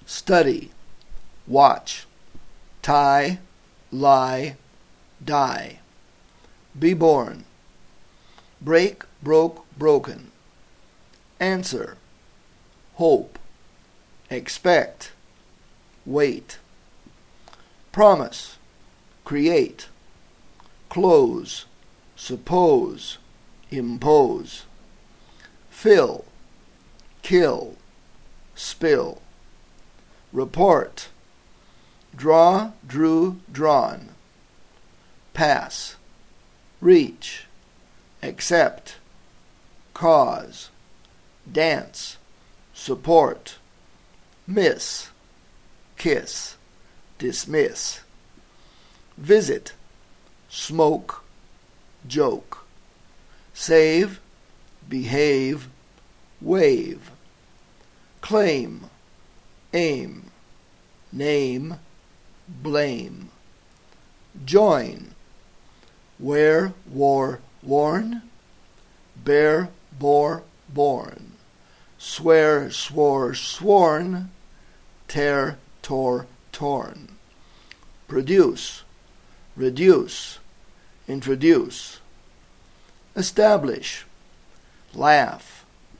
study, watch, tie, lie, die. Be born, break, broke, broken. Answer, hope, expect, wait. Promise, create, close, suppose, impose. Fill, kill, spill. Report, draw, drew, drawn. Pass, reach, accept, cause, dance, support, miss, kiss, dismiss. Visit, smoke, joke. Save, behave, wave. Claim, aim, name, blame. Join, wear, wore, worn. Bear, bore, born. Swear, swore, sworn. Tear, tore, torn. Produce, reduce, introduce. Establish, laugh,